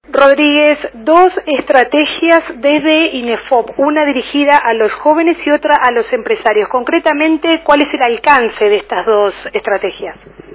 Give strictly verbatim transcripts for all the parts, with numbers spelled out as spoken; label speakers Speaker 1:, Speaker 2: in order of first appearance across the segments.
Speaker 1: Rodríguez, dos estrategias desde INEFOP, una dirigida a los jóvenes y otra a los empresarios. Concretamente, ¿cuál es el alcance de estas dos estrategias?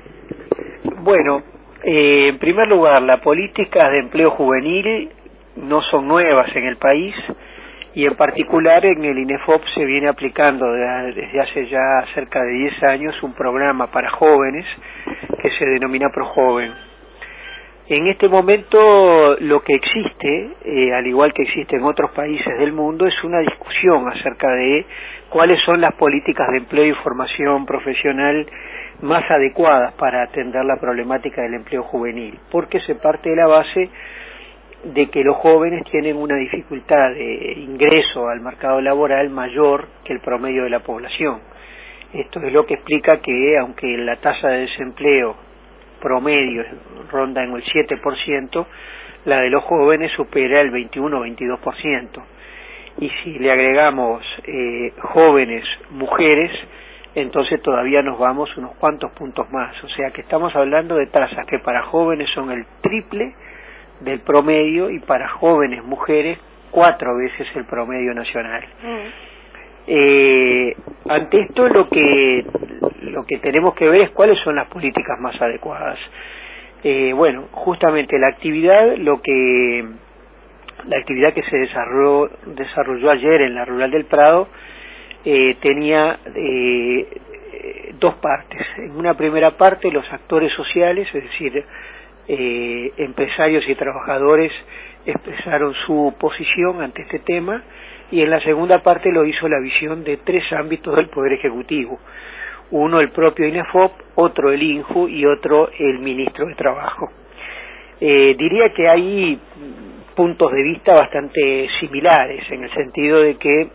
Speaker 2: Bueno, eh, en primer lugar, las políticas de empleo juvenil no son nuevas en el país y en particular en el INEFOP se viene aplicando desde hace ya cerca de diez años un programa para jóvenes que se denomina ProJoven. En este momento lo que existe, eh, al igual que existe en otros países del mundo, es una discusión acerca de cuáles son las políticas de empleo y formación profesional más adecuadas para atender la problemática del empleo juvenil, porque se parte de la base de que los jóvenes tienen una dificultad de ingreso al mercado laboral mayor que el promedio de la población. Esto es lo que explica que, aunque la tasa de desempleo promedio ronda en el siete por ciento, la de los jóvenes supera el veintiuno o veintidós por ciento. Y si le agregamos eh, jóvenes, mujeres, entonces todavía nos vamos unos cuantos puntos más. O sea que estamos hablando de tasas que para jóvenes son el triple del promedio y para jóvenes mujeres cuatro veces el promedio nacional. Mm. Eh, ante esto lo que lo que tenemos que ver es cuáles son las políticas más adecuadas. Eh, bueno, justamente la actividad, lo que la actividad que se desarrolló, desarrolló ayer en la Rural del Prado eh, tenía eh, dos partes. En una primera parte los actores sociales, es decir, eh, empresarios y trabajadores expresaron su posición ante este tema, y en la segunda parte lo hizo la visión de tres ámbitos del Poder Ejecutivo. Uno el propio INEFOP, otro el INJU y otro el Ministro de Trabajo. Eh, diría que hay puntos de vista bastante similares, en el sentido de que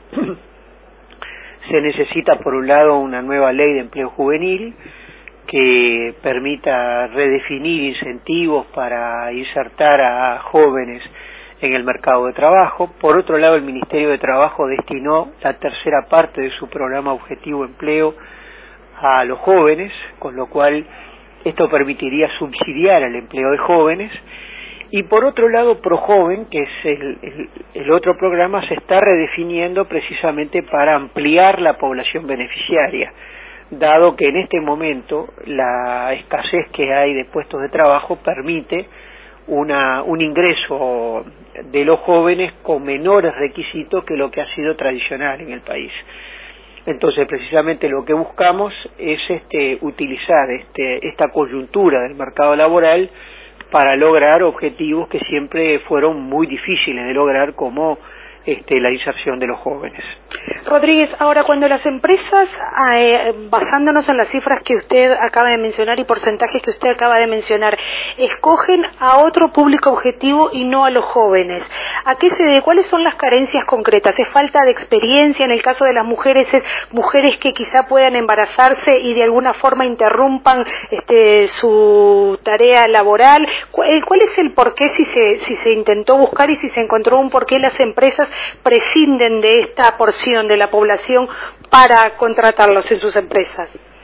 Speaker 2: se necesita por un lado una nueva ley de empleo juvenil que permita redefinir incentivos para insertar a jóvenes en el mercado de trabajo. Por otro lado, el Ministerio de Trabajo destinó la tercera parte de su programa Objetivo Empleo a los jóvenes, con lo cual esto permitiría subsidiar el empleo de jóvenes. Y por otro lado, ProJoven, que es el, el, el otro programa, se está redefiniendo precisamente para ampliar la población beneficiaria, dado que en este momento la escasez que hay de puestos de trabajo permite una, un ingreso de los jóvenes con menores requisitos que lo que ha sido tradicional en el país. Entonces, precisamente lo que buscamos es este utilizar este, esta coyuntura del mercado laboral para lograr objetivos que siempre fueron muy difíciles de lograr, como este, la inserción de los jóvenes.
Speaker 1: Rodríguez, ahora cuando las empresas, eh, basándonos en las cifras que usted acaba de mencionar y porcentajes que usted acaba de mencionar, escogen a otro público objetivo y no a los jóvenes, ¿a qué se debe? ¿Cuáles son las carencias concretas? ¿Es falta de experiencia? En el caso de las mujeres, ¿es mujeres que quizá puedan embarazarse y de alguna forma interrumpan este, su tarea laboral? ¿Cuál, cuál es el porqué, si se, si se intentó buscar y si se encontró un porqué las empresas prescinden de esta porción de la población para contratarlos en sus empresas?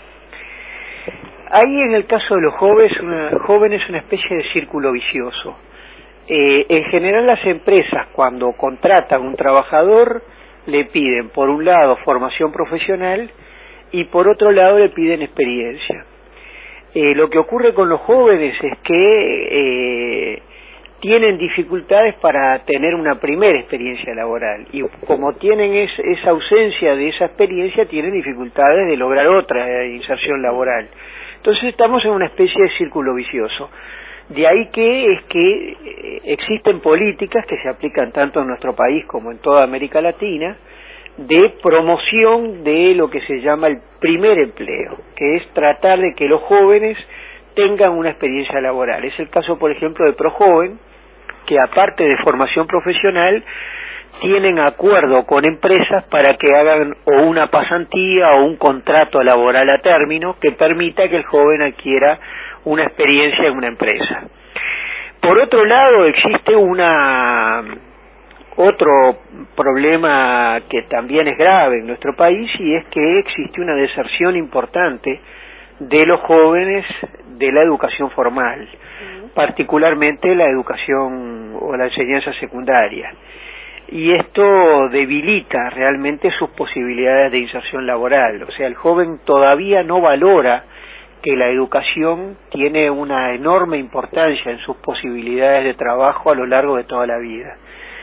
Speaker 2: Hay en el caso de los jóvenes una, jóvenes una especie de círculo vicioso. Eh, en general las empresas, cuando contratan un trabajador, le piden por un lado formación profesional y por otro lado le piden experiencia. Eh, lo que ocurre con los jóvenes es que eh, tienen dificultades para tener una primera experiencia laboral, y como tienen es, esa ausencia de esa experiencia, tienen dificultades de lograr otra inserción laboral. Entonces estamos en una especie de círculo vicioso. De ahí que es que existen políticas que se aplican tanto en nuestro país como en toda América Latina, de promoción de lo que se llama el primer empleo, que es tratar de que los jóvenes tengan una experiencia laboral. Es el caso, por ejemplo, de ProJoven, que aparte de formación profesional, tienen acuerdo con empresas para que hagan o una pasantía o un contrato laboral a término que permita que el joven adquiera una experiencia en una empresa. Por otro lado, existe una otro problema que también es grave en nuestro país, y es que existe una deserción importante de los jóvenes de la educación formal. uh-huh. particularmente la educación o la enseñanza secundaria. Y esto debilita realmente sus posibilidades de inserción laboral. O sea, el joven todavía no valora que la educación tiene una enorme importancia en sus posibilidades de trabajo a lo largo de toda la vida.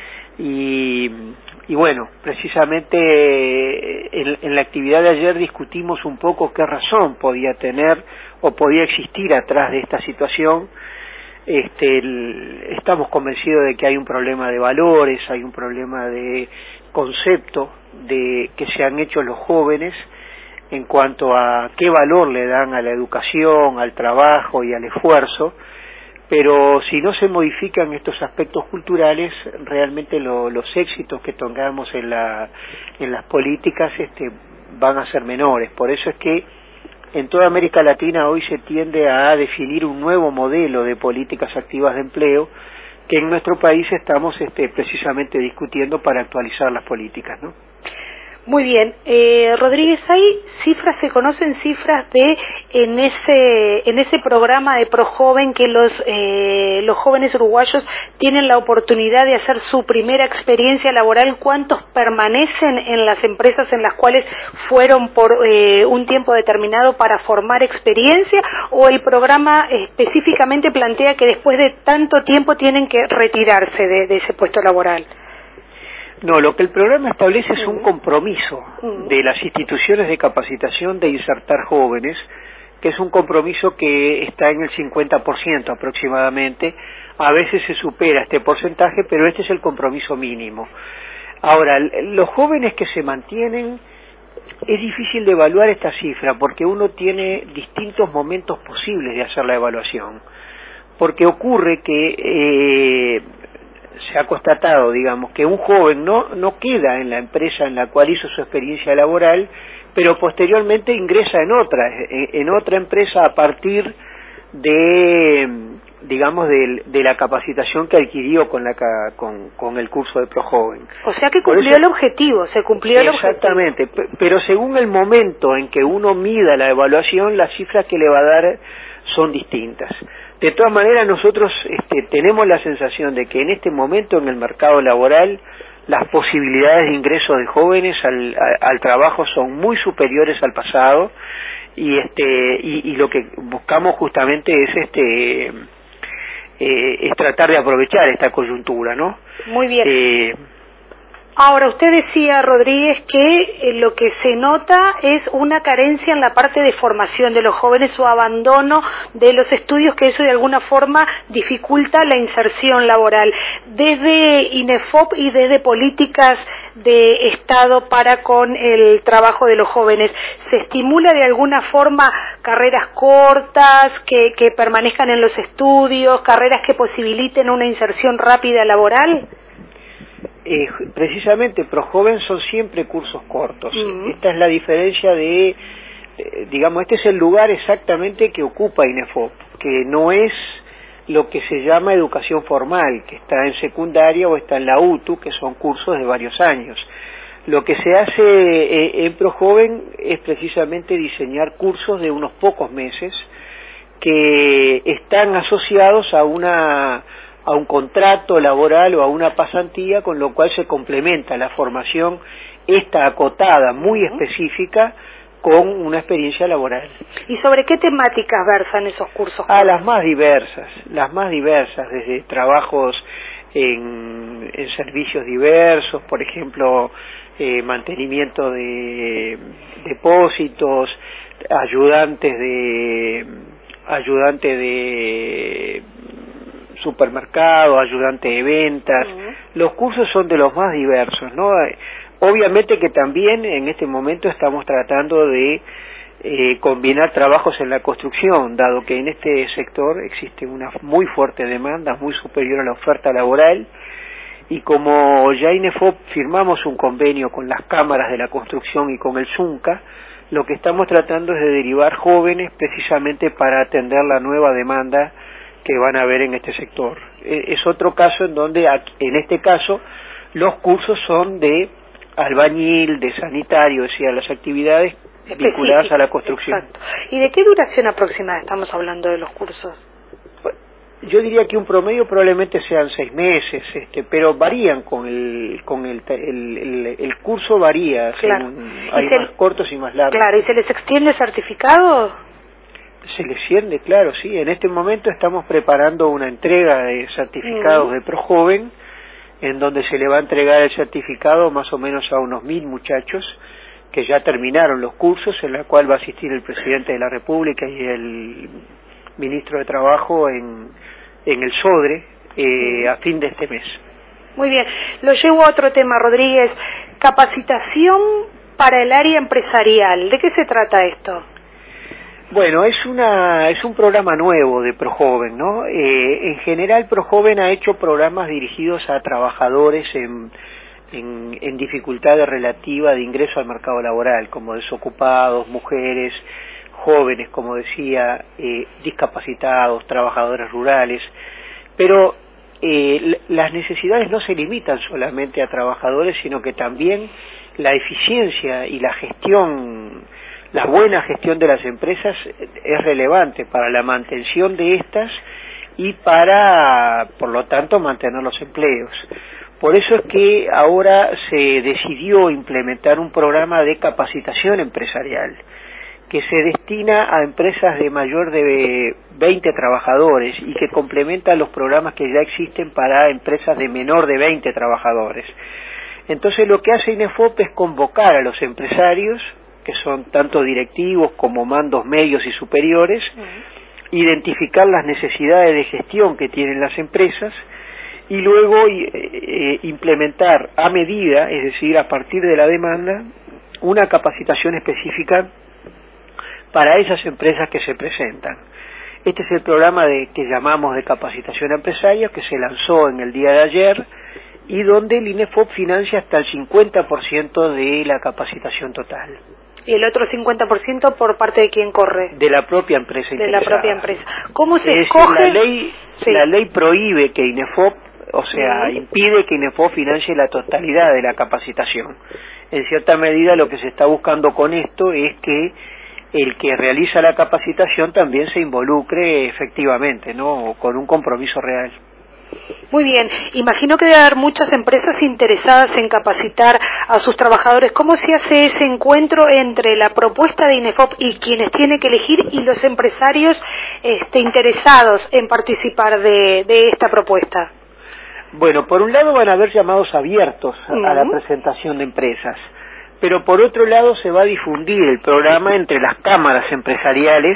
Speaker 2: Y, y bueno, precisamente en, en la actividad de ayer discutimos un poco qué razón podía tener o podía existir atrás de esta situación. Este, el, estamos convencidos de que hay un problema de valores, hay un problema de concepto de que se han hecho los jóvenes en cuanto a qué valor le dan a la educación, al trabajo y al esfuerzo, pero si no se modifican estos aspectos culturales, realmente lo, los éxitos que tengamos en, la, en las políticas este, van a ser menores. Por eso es que en toda América Latina hoy se tiende a definir un nuevo modelo de políticas activas de empleo que en nuestro país estamos este, precisamente discutiendo para actualizar las políticas, ¿no?
Speaker 1: Muy bien, eh, Rodríguez, ¿hay cifras, se conocen cifras de en ese en ese programa de ProJoven que los eh, los jóvenes uruguayos tienen la oportunidad de hacer su primera experiencia laboral? ¿Cuántos permanecen en las empresas en las cuales fueron por eh, un tiempo determinado para formar experiencia? ¿O el programa específicamente plantea que después de tanto tiempo tienen que retirarse de, de ese puesto laboral?
Speaker 2: No, lo que el programa establece es un compromiso de las instituciones de capacitación de insertar jóvenes, que es un compromiso que está en el cincuenta por ciento aproximadamente. A veces se supera este porcentaje, pero este es el compromiso mínimo. Ahora, los jóvenes que se mantienen, es difícil de evaluar esta cifra porque uno tiene distintos momentos posibles de hacer la evaluación. Porque ocurre que eh, se ha constatado, digamos, que un joven no, no queda en la empresa en la cual hizo su experiencia laboral, pero posteriormente ingresa en otra, en otra empresa a partir de, digamos, de, de la capacitación que adquirió con, la, con, con el curso de ProJoven.
Speaker 1: O sea que cumplió eso, el objetivo, se cumplió el objetivo.
Speaker 2: Exactamente, pero según el momento en que uno mida la evaluación, las cifras que le va a dar son distintas. De todas maneras, nosotros este, tenemos la sensación de que en este momento en el mercado laboral las posibilidades de ingreso de jóvenes al, a, al trabajo son muy superiores al pasado y este y, y lo que buscamos justamente es este eh, es tratar de aprovechar esta coyuntura, ¿no?
Speaker 1: Muy bien.
Speaker 2: Eh,
Speaker 1: Ahora, usted decía, Rodríguez, que eh, lo que se nota es una carencia en la parte de formación de los jóvenes o abandono de los estudios, que eso de alguna forma dificulta la inserción laboral. Desde INEFOP y desde políticas de Estado para con el trabajo de los jóvenes, ¿se estimula de alguna forma carreras cortas, que, que permanezcan en los estudios, carreras que posibiliten una inserción rápida laboral?
Speaker 2: Eh, precisamente ProJoven son siempre cursos cortos. Uh-huh. Esta es la diferencia de, eh, digamos, este es el lugar exactamente que ocupa INEFOP, que no es lo que se llama educación formal, que está en secundaria o está en la U T U, que son cursos de varios años. Lo que se hace eh, en ProJoven es precisamente diseñar cursos de unos pocos meses que están asociados a una a un contrato laboral o a una pasantía, con lo cual se complementa la formación esta acotada, muy específica, con una experiencia laboral.
Speaker 1: ¿Y sobre qué temáticas versan esos cursos?
Speaker 2: Ah, las más diversas, las más diversas, desde trabajos en, en servicios diversos, por ejemplo, eh, mantenimiento de depósitos, ayudantes de ayudante de supermercado, ayudante de ventas. Uh-huh. Los cursos son de los más diversos, ¿no? Obviamente que también en este momento estamos tratando de eh, combinar trabajos en la construcción, dado que en este sector existe una muy fuerte demanda, muy superior a la oferta laboral, y como ya INEFOP firmamos un convenio con las cámaras de la construcción y con el ZUNCA, lo que estamos tratando es de derivar jóvenes precisamente para atender la nueva demanda que van a haber en este sector. Es otro caso en donde, en este caso, los cursos son de albañil, de sanitario, es decir, las actividades vinculadas a la construcción.
Speaker 1: Exacto. ¿Y de qué duración aproximada estamos hablando de los cursos?
Speaker 2: Yo diría que un promedio probablemente sean seis meses, este, pero varían con el con el el, el, el curso varía,
Speaker 1: claro.
Speaker 2: Según, hay
Speaker 1: se,
Speaker 2: más cortos y más largos.
Speaker 1: Claro, ¿y se les extiende el certificado?
Speaker 2: Se les extiende, claro, sí. En este momento estamos preparando una entrega de certificados mm. de ProJoven, en donde se le va a entregar el certificado más o menos a unos mil muchachos que ya terminaron los cursos, en la cual va a asistir el presidente de la República y el ministro de Trabajo en, en el SODRE eh, a fin de este mes.
Speaker 1: Muy bien, lo llevo a otro tema, Rodríguez, capacitación para el área empresarial. ¿De qué se trata esto?
Speaker 2: Bueno, es una es un programa nuevo de ProJoven, ¿no? Eh, en general, ProJoven ha hecho programas dirigidos a trabajadores en, en, en dificultades relativas de ingreso al mercado laboral, como desocupados, mujeres, jóvenes, como decía, eh, discapacitados, trabajadores rurales, pero eh, las necesidades no se limitan solamente a trabajadores, sino que también la eficiencia y la gestión, la buena gestión de las empresas es relevante para la mantención de estas y para, por lo tanto, mantener los empleos. Por eso es que ahora se decidió implementar un programa de capacitación empresarial que se destina a empresas de mayor de veinte trabajadores y que complementa los programas que ya existen para empresas de menor de veinte trabajadores. Entonces lo que hace INEFOP es convocar a los empresarios, que son tanto directivos como mandos medios y superiores, uh-huh. identificar las necesidades de gestión que tienen las empresas y luego eh, implementar a medida, es decir, a partir de la demanda, una capacitación específica para esas empresas que se presentan. Este es el programa de, que llamamos de capacitación empresaria, que se lanzó en el día de ayer y donde el INEFOP financia hasta el cincuenta por ciento de la capacitación total.
Speaker 1: ¿Y el otro cincuenta por ciento por parte de quién corre?
Speaker 2: De la propia empresa
Speaker 1: De
Speaker 2: interesada.
Speaker 1: la propia empresa. ¿Cómo se
Speaker 2: es
Speaker 1: escoge?
Speaker 2: La ley, sí. la ley prohíbe que INEFOP, o sea, uh-huh. impide que INEFOP financie la totalidad de la capacitación. En cierta medida lo que se está buscando con esto es que el que realiza la capacitación también se involucre efectivamente, ¿no? Con un compromiso real.
Speaker 1: Muy bien, imagino que debe haber muchas empresas interesadas en capacitar a sus trabajadores. ¿Cómo se hace ese encuentro entre la propuesta de INEFOP y quienes tienen que elegir y los empresarios este, interesados en participar de, de esta propuesta?
Speaker 2: Bueno, por un lado van a haber llamados abiertos a, uh-huh. a la presentación de empresas, pero por otro lado se va a difundir el programa entre las cámaras empresariales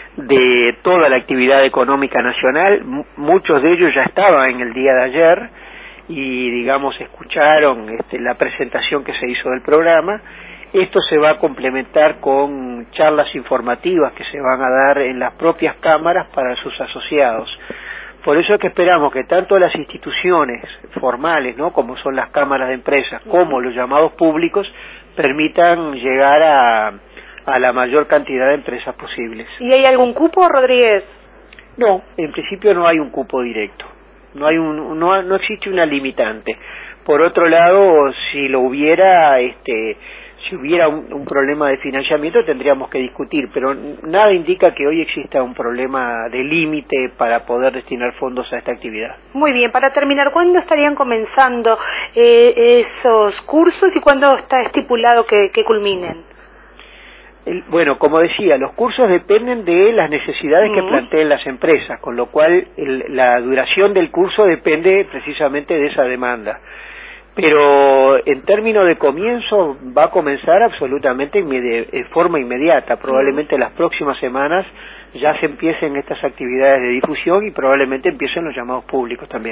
Speaker 2: de toda la actividad económica nacional. M- muchos de ellos ya estaban en el día de ayer y, digamos, escucharon este, la presentación que se hizo del programa. Esto se va a complementar con charlas informativas que se van a dar en las propias cámaras para sus asociados. Por eso es que esperamos que tanto las instituciones formales, ¿no?, como son las cámaras de empresas, como los llamados públicos, permitan llegar a, a la mayor cantidad de empresas posibles.
Speaker 1: ¿Y hay algún cupo, Rodríguez?
Speaker 2: No, en principio no hay un cupo directo, no hay un, no, no existe una limitante. Por otro lado, si lo hubiera, este, si hubiera un, un problema de financiamiento tendríamos que discutir, pero nada indica que hoy exista un problema de límite para poder destinar fondos a esta actividad.
Speaker 1: Muy bien, para terminar, ¿cuándo estarían comenzando eh, esos cursos y cuándo está estipulado que, que culminen?
Speaker 2: El, bueno, como decía, los cursos dependen de las necesidades uh-huh. que planteen las empresas, con lo cual el, la duración del curso depende precisamente de esa demanda. Pero en términos de comienzo va a comenzar absolutamente en forma inmediata. Probablemente en las próximas semanas ya se empiecen estas actividades de difusión y probablemente empiecen los llamados públicos también.